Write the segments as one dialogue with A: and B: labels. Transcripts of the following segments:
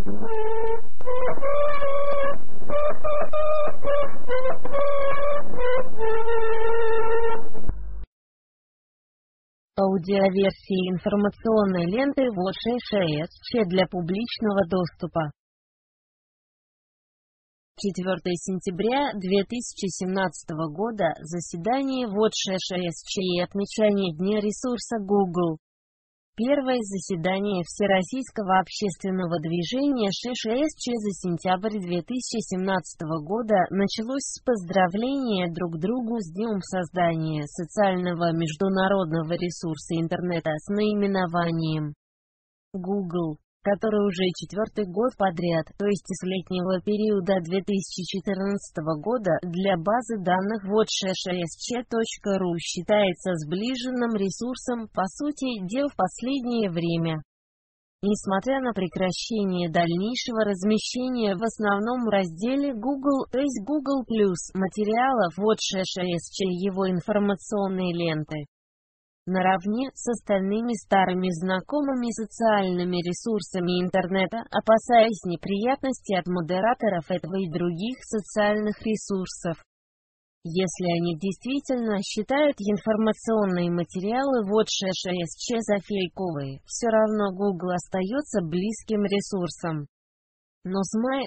A: Аудиоверсия информационной ленты Watch ESG для публичного доступа. 4 сентября 2017 года. Заседание Watch ESG и отмечание Дня ресурса Google. Первое заседание Всероссийского общественного движения ESG за сентябрь 2017 года началось с поздравления друг другу с Днем создания социального международного ресурса интернета с наименованием Google, который уже четвертый год подряд, то есть с летнего периода 2014 года, для базы данных watchesg.ru считается сближенным ресурсом, по сути дел в последнее время. Несмотря на прекращение дальнейшего размещения в основном разделе Google, то есть Google+, материалов watch.esg и его информационной ленты, наравне с остальными старыми знакомыми социальными ресурсами интернета, опасаясь неприятностей от модераторов этого и других социальных ресурсов. Если они действительно считают информационные материалы watch.esg за фейковые, все равно Google остается близким ресурсом. Но с мая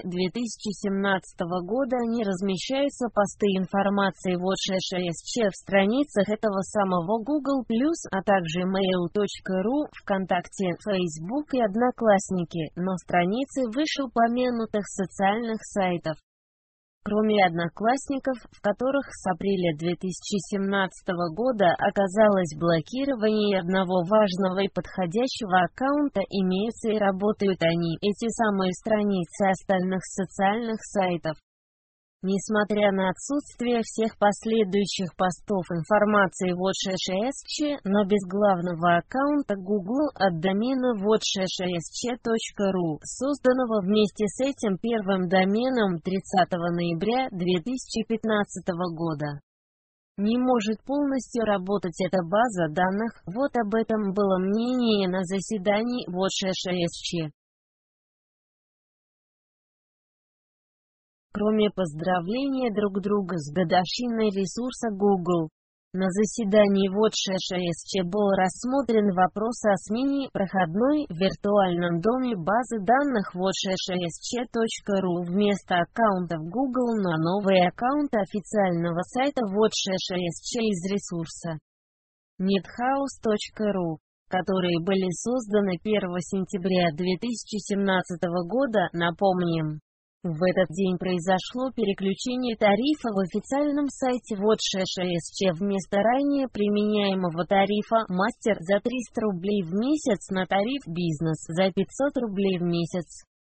A: 2017 года не размещаются посты информации watch.esg в страницах этого самого Google+, а также mail.ru, ВКонтакте, Facebook и Одноклассники, но страницы вышеупомянутых социальных сайтов. Кроме Одноклассников, в которых с апреля 2017 года оказалось блокирование одного важного и подходящего аккаунта, имеются и работают они, эти самые страницы остальных социальных сайтов. Несмотря на отсутствие всех последующих постов информации watch.esg, но без главного аккаунта Google от домена watchesg.ru, созданного вместе с этим первым доменом 30 ноября 2015 года, не может полностью работать эта база данных. Вот об этом было мнение на заседании watch.esg. Кроме поздравления друг друга с годовщиной ресурса Google, на заседании watch.esg был рассмотрен вопрос о смене проходной в виртуальном доме базы данных watchesg.ru вместо аккаунтов Google на новый аккаунт официального сайта watch.esg из ресурса nethouse.ru, которые были созданы 1 сентября 2017 года, напомним. В этот день произошло переключение тарифа в официальном сайте watch.esg вместо ранее применяемого тарифа «Мастер» за 300 рублей в месяц на тариф «Бизнес» за 500 рублей в месяц.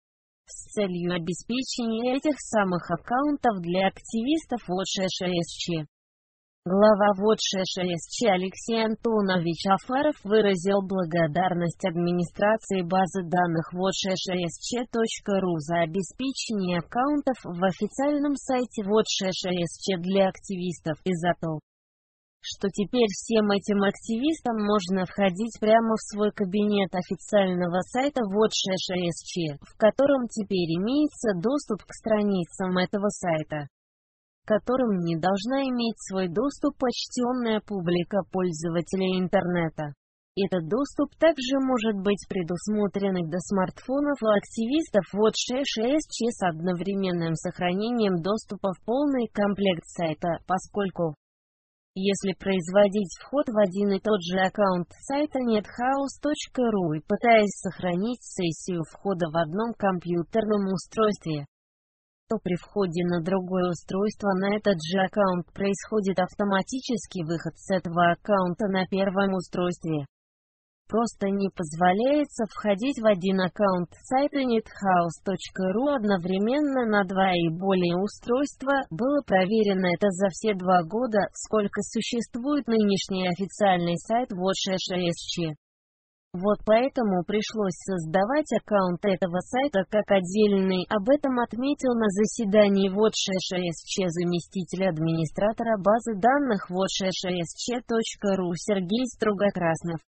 A: С целью обеспечения этих самых аккаунтов для активистов watch.esg. Глава watch.esg Алексей Антонович Афаров выразил благодарность администрации базы данных watchesg.ru за обеспечение аккаунтов в официальном сайте watch.esg для активистов и за то, что теперь всем этим активистам можно входить прямо в свой кабинет официального сайта watch.esg, в котором теперь имеется доступ к страницам этого сайта, которым не должна иметь свой доступ почтенная публика пользователей интернета. Этот доступ также может быть предусмотрен и до смартфонов у активистов watch.esg с одновременным сохранением доступа в полный комплект сайта, поскольку если производить вход в один и тот же аккаунт сайта nethouse.ru и пытаясь сохранить сессию входа в одном компьютерном устройстве, то при входе на другое устройство на этот же аккаунт происходит автоматический выход с этого аккаунта на первом устройстве. Просто не позволяется входить в один аккаунт сайта nethouse.ru одновременно на два и более устройства. Было проверено это за все 2 года, сколько существует нынешний официальный сайт watch.esg. Вот поэтому пришлось создавать аккаунт этого сайта как отдельный. Об этом отметил на заседании watch.esg заместитель администратора базы данных watch.esg.ru Сергей Строгокраснов.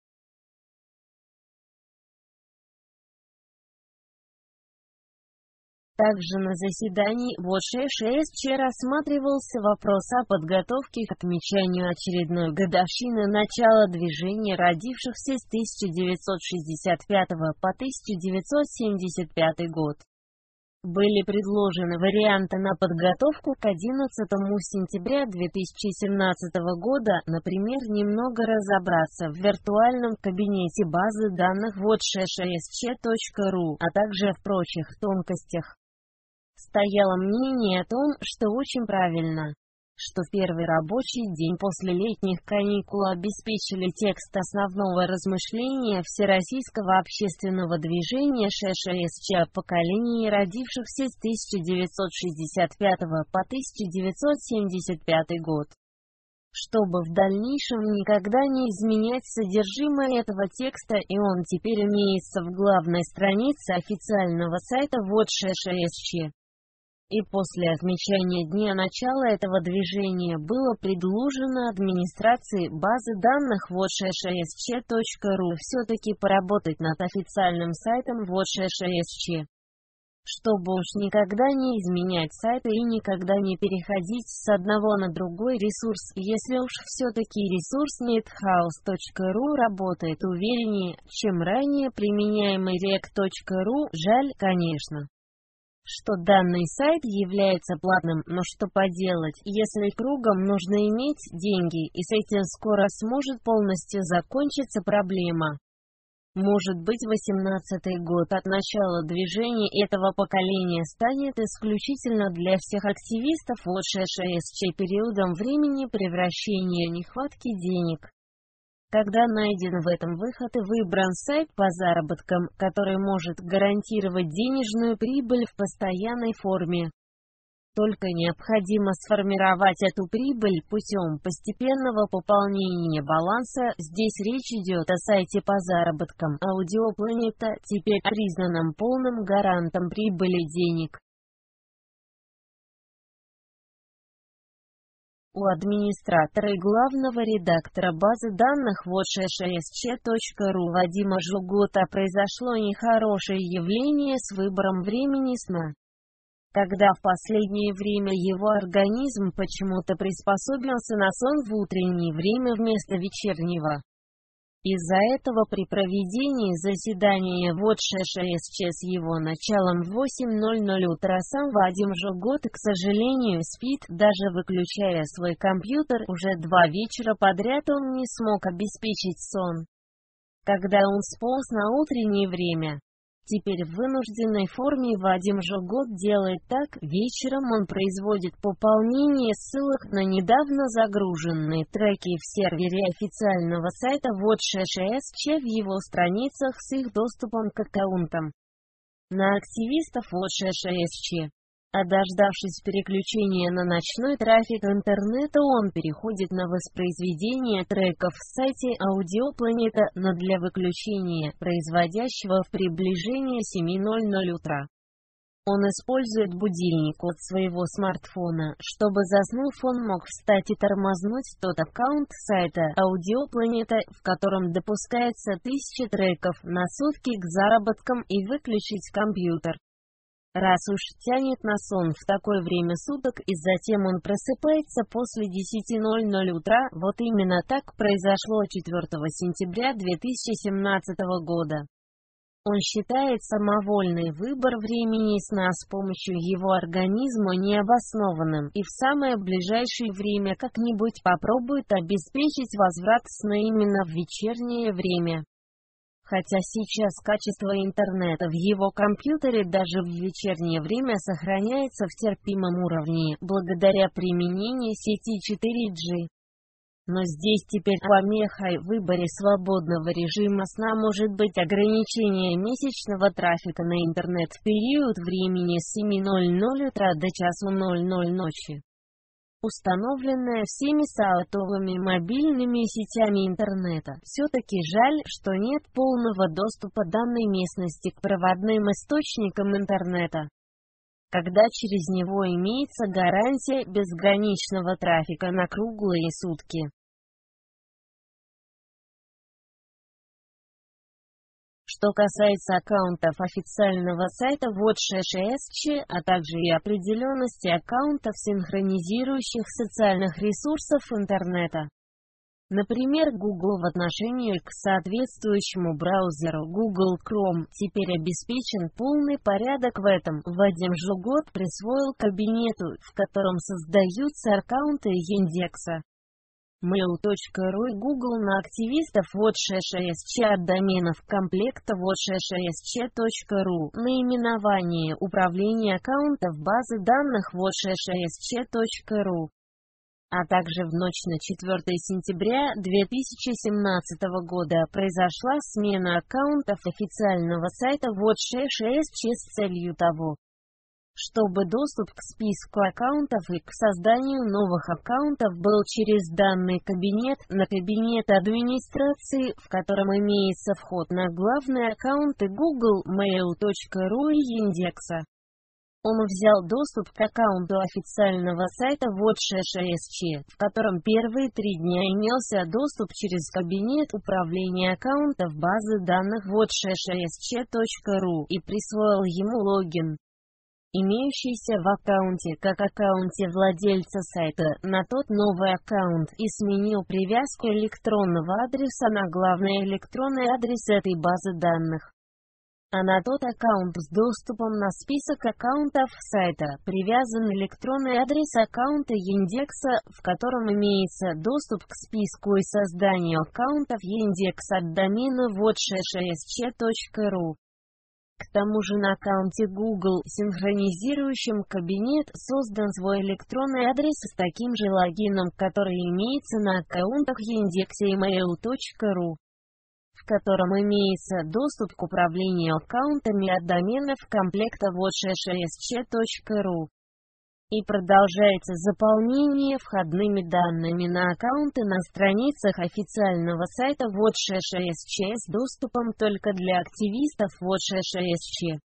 A: Также на заседании ВОД-ШСЧ рассматривался вопрос о подготовке к отмечанию очередной годовщины начала движения родившихся с 1965 по 1975 год. Были предложены варианты на подготовку к 11 сентября 2017 года, например, немного разобраться в виртуальном кабинете базы данных wodshsc.ru, а также в прочих тонкостях. Стояло мнение о том, что очень правильно, что в первый рабочий день после летних каникул обеспечили текст основного размышления Всероссийского общественного движения ШСЧ о поколении родившихся с 1965 по 1975 год. Чтобы в дальнейшем никогда не изменять содержимое этого текста, и он теперь имеется в главной странице официального сайта ВОД-ШСЧ. И после отмечания дня начала этого движения было предложено администрации базы данных wodshsc.ru все-таки поработать над официальным сайтом wodshsc. Чтобы уж никогда не изменять сайты и никогда не переходить с одного на другой ресурс, если уж все-таки ресурс nethouse.ru работает увереннее, чем ранее применяемый rec.ru, жаль, конечно, что данный сайт является платным, но что поделать, если кругом нужно иметь деньги, и с этим скоро сможет полностью закончиться проблема. Может быть, 18-й год от начала движения этого поколения станет исключительно для всех активистов ВОД-ШСЧ периодом времени превращения нехватки денег. Когда найден в этом выход и выбран сайт по заработкам, который может гарантировать денежную прибыль в постоянной форме. Только необходимо сформировать эту прибыль путем постепенного пополнения баланса. Здесь речь идет о сайте по заработкам Аудиопланета, теперь признанном полным гарантом прибыли денег. У администратора и главного редактора базы данных wodshsc.ru Вадима Жугота произошло нехорошее явление с выбором времени сна. Когда в последнее время его организм почему-то приспособился на сон в утреннее время вместо вечернего. Из-за этого при проведении заседания ВОД-ШСЧ с его началом в 8:00 утра сам Вадим Жугот, к сожалению, спит, даже выключая свой компьютер, уже 2 вечера подряд он не смог обеспечить сон. Когда он сполз на утреннее время. Теперь в вынужденной форме Вадим Жугот делает так: вечером он производит пополнение ссылок на недавно загруженные треки в сервере официального сайта ВОД-ШСЧ в его страницах с их доступом к аккаунтам на активистов ВОД-ШСЧ. А дождавшись переключения на ночной трафик интернета, он переходит на воспроизведение треков в сайте Аудиопланета, но для выключения, производящего в приближении 7:00 утра. Он использует будильник от своего смартфона, чтобы, заснув, он мог встать и тормознуть тот аккаунт сайта Аудиопланета, в котором допускается 1000 треков на сутки к заработкам, и выключить компьютер. Раз уж тянет на сон в такое время суток, и затем он просыпается после 10:00 утра, вот именно так произошло 4 сентября 2017 года. Он считает самовольный выбор времени сна с помощью его организма необоснованным, и в самое ближайшее время как-нибудь попробует обеспечить возврат сна именно в вечернее время. Хотя сейчас качество интернета в его компьютере даже в вечернее время сохраняется в терпимом уровне, благодаря применению сети 4G. Но здесь теперь помехой в выборе свободного режима сна может быть ограничение месячного трафика на интернет в период времени с 7:00 утра до 1:00 ночи. Установленная всеми сотовыми мобильными сетями интернета. Все-таки жаль, что нет полного доступа данной местности к проводным источникам интернета. Когда через него имеется гарантия безграничного трафика на круглые сутки. Что касается аккаунтов официального сайта WatchESC, а также и определенности аккаунтов синхронизирующих социальных ресурсов интернета. Например, Google в отношении к соответствующему браузеру Google Chrome теперь обеспечен полный порядок в этом. Вадим Жугот присвоил кабинету, в котором создаются аккаунты индекса mail.ru и Google на активистов WatchESC от доменов комплекта watchesc.ru, наименование управления аккаунтов базы данных watchesc.ru. А также в ночь на 4 сентября 2017 года произошла смена аккаунтов официального сайта WatchESC с целью того, чтобы доступ к списку аккаунтов и к созданию новых аккаунтов был через данный кабинет, на кабинет администрации, в котором имеется вход на главные аккаунты Google, mail.ru и индекса. Он взял доступ к аккаунту официального сайта WatchESC, в котором первые 3 дня имелся доступ через кабинет управления аккаунтов базы данных watchesc.ru и присвоил ему логин, имеющийся в аккаунте как аккаунте владельца сайта, на тот новый аккаунт и сменил привязку электронного адреса на главный электронный адрес этой базы данных. А на тот аккаунт с доступом на список аккаунтов сайта привязан электронный адрес аккаунта индекса, в котором имеется доступ к списку и созданию аккаунтов индекса от домена watchesc.ru. К тому же на аккаунте Google, синхронизирующем кабинет, создан свой электронный адрес с таким же логином, который имеется на аккаунтах индекса и mail.ru, в котором имеется доступ к управлению аккаунтами от доменов комплекта watchesc.ru. И продолжается заполнение входными данными на аккаунты на страницах официального сайта WatchESC с доступом только для активистов WatchESC.